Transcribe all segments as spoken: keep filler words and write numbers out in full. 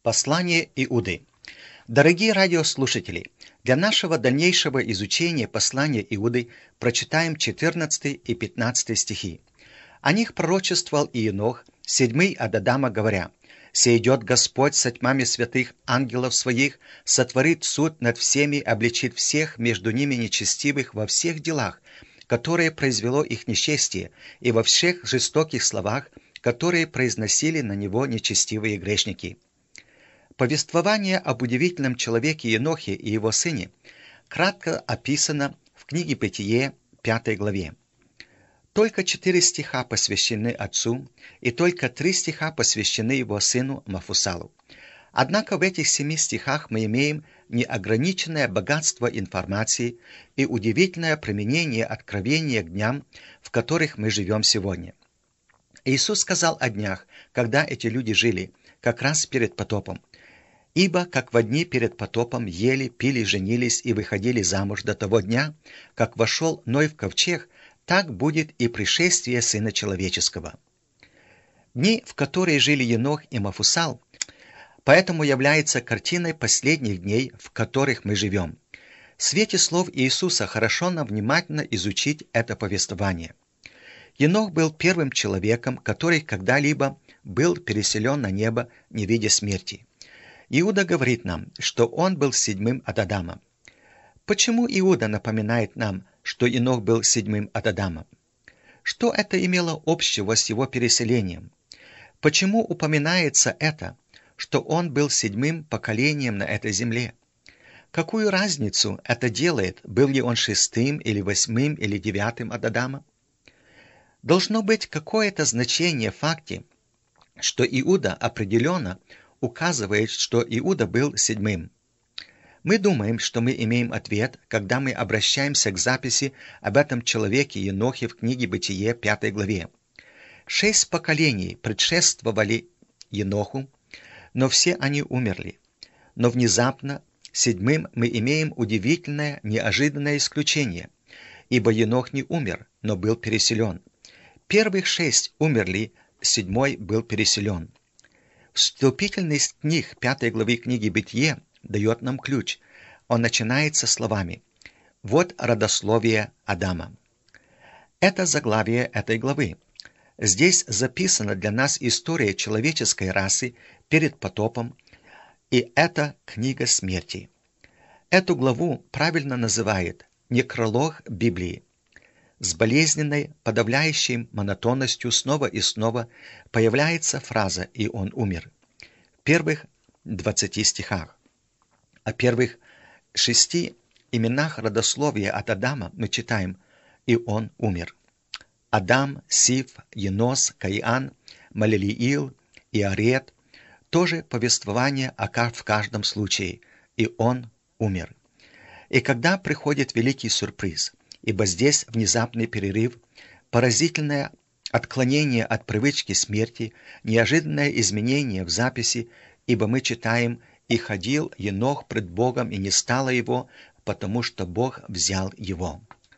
Послание Иуды. Дорогие радиослушатели, для нашего дальнейшего изучения послания Иуды прочитаем четырнадцатый и пятнадцатый стихи. О них пророчествовал Иенох, седьмый от Адама, говоря: «Сейдет Господь со тьмами святых ангелов своих, сотворит суд над всеми, обличит всех между ними нечестивых во всех делах, которые произвело их нечестие, и во всех жестоких словах, которые произносили на него нечестивые грешники». Повествование об удивительном человеке Енохе и его сыне кратко описано в книге Бытие, пятой главе. Только четыре стиха посвящены отцу, и только три стиха посвящены его сыну Мафусалу. Однако в этих семи стихах мы имеем неограниченное богатство информации и удивительное применение откровения к дням, в которых мы живем сегодня. Иисус сказал о днях, когда эти люди жили, как раз перед потопом. «Ибо, как во дни перед потопом ели, пили, женились и выходили замуж до того дня, как вошел Ной в ковчег, так будет и пришествие Сына Человеческого». Дни, в которые жили Енох и Мафусал, поэтому являются картиной последних дней, в которых мы живем. В свете слов Иисуса хорошо нам внимательно изучить это повествование. Енох был первым человеком, который когда-либо был переселен на небо, не видя смерти. Иуда говорит нам, что он был седьмым от Адама. Почему Иуда напоминает нам, что Енох был седьмым от Адама? Что это имело общего с его переселением? Почему упоминается это, что он был седьмым поколением на этой земле? Какую разницу это делает, был ли он шестым или восьмым или девятым от Адама? Должно быть какое-то значение в факте, что Иуда определенно указывает, что Иуда был седьмым. Мы думаем, что мы имеем ответ, когда мы обращаемся к записи об этом человеке Енохе в книге Бытие, пятой главе. Шесть поколений предшествовали Еноху, но все они умерли. Но внезапно седьмым мы имеем удивительное, неожиданное исключение, ибо Енох не умер, но был переселен. Первых шесть умерли, седьмой был переселен. Вступительный стих пятой главы книги Бытие дает нам ключ. Он начинается словами: «Вот родословие Адама». Это заглавие этой главы. Здесь записана для нас история человеческой расы перед потопом, и это книга смерти. Эту главу правильно называют некролог Библии. С болезненной, подавляющей монотонностью снова и снова появляется фраза «и он умер» в первых двадцати стихах. О первых шести именах родословия от Адама мы читаем «и он умер». Адам, Сиф, Енос, Каиан, Малелиил, Иарет – тоже повествование о в каждом случае «и он умер». И когда приходит великий сюрприз – ибо здесь внезапный перерыв, поразительное отклонение от привычки смерти, неожиданное изменение в записи, ибо мы читаем «И ходил Енох пред Богом, и не стало его, потому что Бог взял его».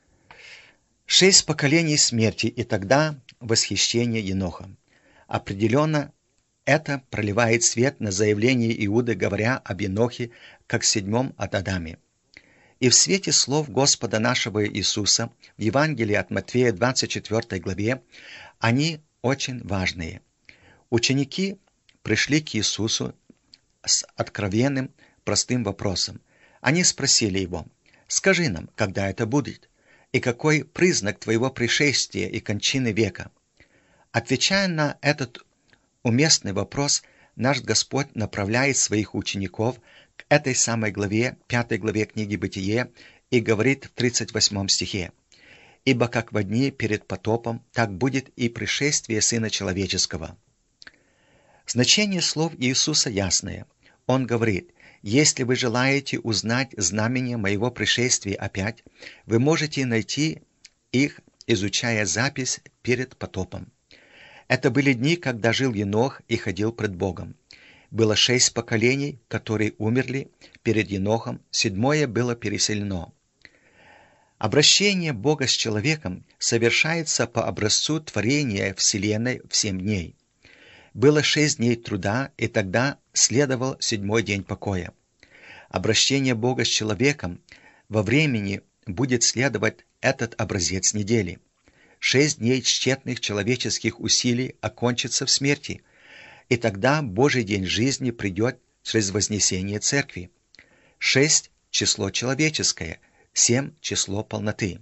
Шесть поколений смерти, и тогда восхищение Енохом. Определенно, это проливает свет на заявление Иуды, говоря об Енохе как седьмом от Адаме. И в свете слов Господа нашего Иисуса в Евангелии от Матфея двадцать четвёртой главе они очень важные. Ученики пришли к Иисусу с откровенным, простым вопросом. Они спросили его: «Скажи нам, когда это будет, и какой признак твоего пришествия и кончины века?» Отвечая на этот уместный вопрос, наш Господь направляет своих учеников к этой самой главе, пятой главе книги Бытие, и говорит в тридцать восьмом стихе: «Ибо как во дни перед потопом, так будет и пришествие Сына Человеческого». Значение слов Иисуса ясное. Он говорит: «Если вы желаете узнать знамение моего пришествия опять, вы можете найти их, изучая запись перед потопом». Это были дни, когда жил Енох и ходил пред Богом. Было шесть поколений, которые умерли перед Енохом, седьмое было переселено. Обращение Бога с человеком совершается по образцу творения Вселенной в семь дней. Было шесть дней труда, и тогда следовал седьмой день покоя. Обращение Бога с человеком во времени будет следовать этот образец недели. Шесть дней тщетных человеческих усилий окончится в смерти, и тогда Божий день жизни придет через вознесение церкви. Шесть – число человеческое, семь – число полноты.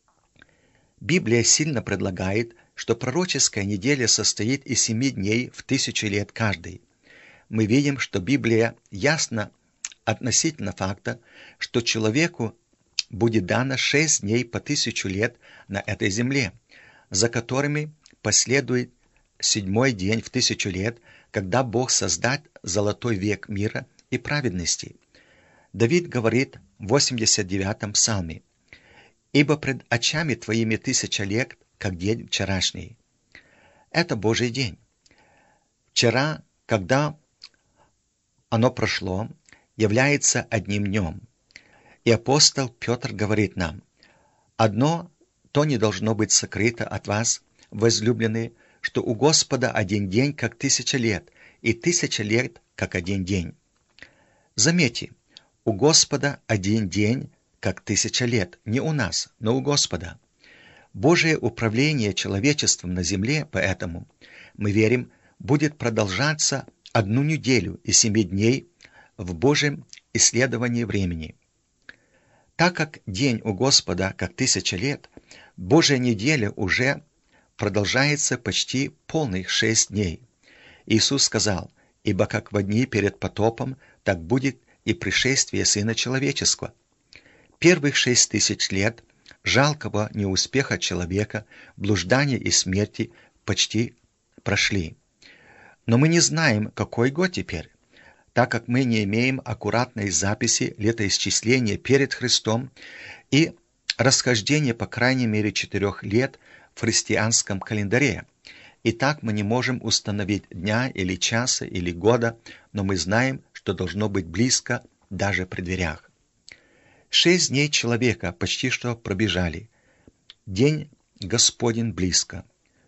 Библия сильно предлагает, что пророческая неделя состоит из семи дней в тысячу лет каждый. Мы видим, что Библия ясно относительно факта, что человеку будет дано шесть дней по тысячу лет на этой земле, за которыми последует седьмой день в тысячу лет, когда Бог создаст золотой век мира и праведности. Давид говорит в восемьдесят девятом псалме: «Ибо пред очами твоими тысяча лет, как день вчерашний». Это Божий день. Вчера, когда оно прошло, является одним днем. И апостол Петр говорит нам: «Одно то не должно быть сокрыто от вас, возлюбленные, что у Господа один день, как тысяча лет, и тысяча лет, как один день». Заметьте, у Господа один день, как тысяча лет, не у нас, но у Господа. Божие управление человечеством на земле, поэтому, мы верим, будет продолжаться одну неделю и семи дней в Божьем исследовании времени. Так как день у Господа как тысяча лет, Божья неделя уже продолжается почти полных шесть дней. Иисус сказал: «Ибо как во дни перед потопом, так будет и пришествие Сына Человеческого». Первых шесть тысяч лет жалкого неуспеха человека, блуждания и смерти почти прошли. Но мы не знаем, какой год теперь, так как мы не имеем аккуратной записи летоисчисления перед Христом и расхождения по крайней мере четырех лет в христианском календаре. И так мы не можем установить дня или часа или года, но мы знаем, что должно быть близко даже при дверях. Шесть дней человека почти что пробежали. День Господень близко.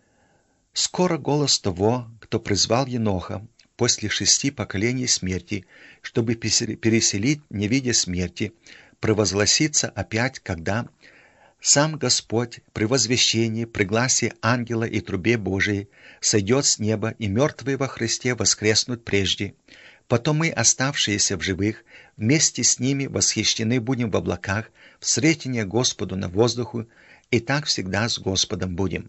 Скоро голос того, кто призвал Еноха после шести поколений смерти, чтобы переселить, не видя смерти, провозгласится опять, когда сам Господь при возвещении, при гласе ангела и трубе Божией сойдет с неба, и мертвые во Христе воскреснут прежде. Потом мы, оставшиеся в живых, вместе с ними восхищены будем в облаках, в сретение Господу на воздуху, и так всегда с Господом будем.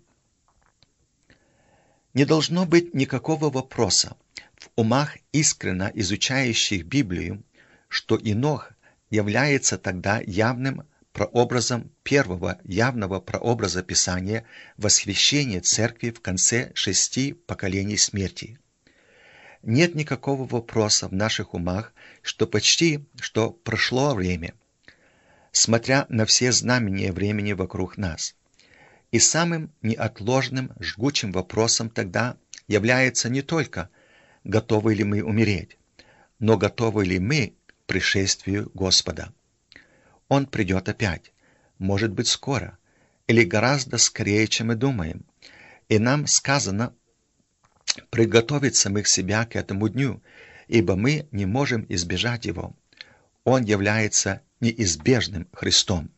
Не должно быть никакого вопроса в умах искренно изучающих Библию, что Енох является тогда явным прообразом первого явного прообраза Писания восхищения Церкви в конце шести поколений смерти. Нет никакого вопроса в наших умах, что почти что прошло время, смотря на все знамения времени вокруг нас. И самым неотложным, жгучим вопросом тогда является не только, готовы ли мы умереть, но готовы ли мы к пришествию Господа. Он придет опять, может быть скоро, или гораздо скорее, чем мы думаем, и нам сказано приготовить самих себя к этому дню, ибо мы не можем избежать его. Он является неизбежным Христом.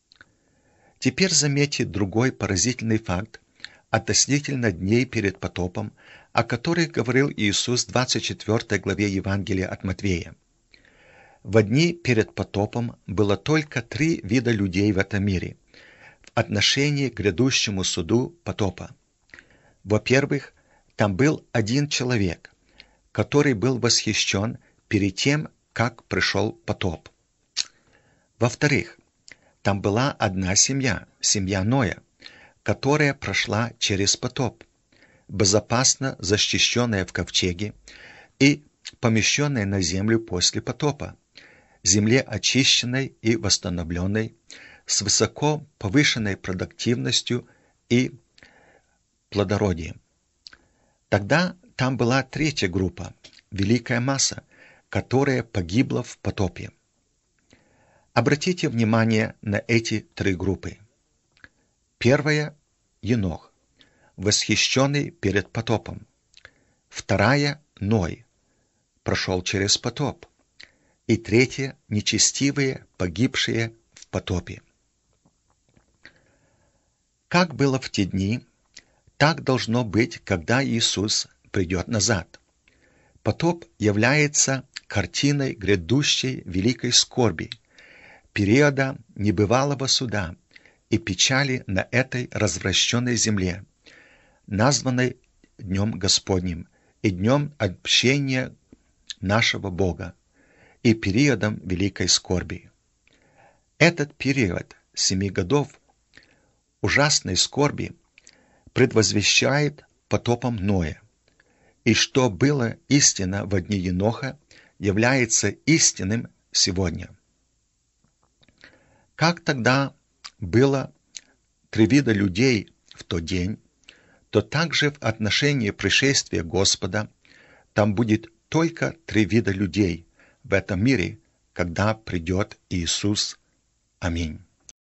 Теперь заметьте другой поразительный факт относительно дней перед потопом, о которых говорил Иисус в двадцать четвёртой главе Евангелия от Матвея. В дни перед потопом было только три вида людей в этом мире в отношении к грядущему суду потопа. Во-первых, там был один человек, который был восхищен перед тем, как пришел потоп. Во-вторых, там была одна семья, семья Ноя, которая прошла через потоп, безопасно защищенная в ковчеге и помещенная на землю после потопа, земле очищенной и восстановленной, с высоко повышенной продуктивностью и плодородием. Тогда там была третья группа, великая масса, которая погибла в потопе. Обратите внимание на эти три группы. Первая – Енох, восхищенный перед потопом. Вторая — Ной, прошел через потоп. И третья — нечестивые, погибшие в потопе. Как было в те дни, так должно быть, когда Иисус придет назад. Потоп является картиной грядущей великой скорби, периода небывалого суда и печали на этой развращенной земле, названной Днем Господним и Днем общения нашего Бога, и периодом великой скорби. Этот период семи годов ужасной скорби предвозвещает потопом Ноя, и что было истинно во дни Еноха, является истинным сегодня. Как тогда было три вида людей в тот день, то также в отношении пришествия Господа там будет только три вида людей в этом мире, когда придет Иисус. Аминь.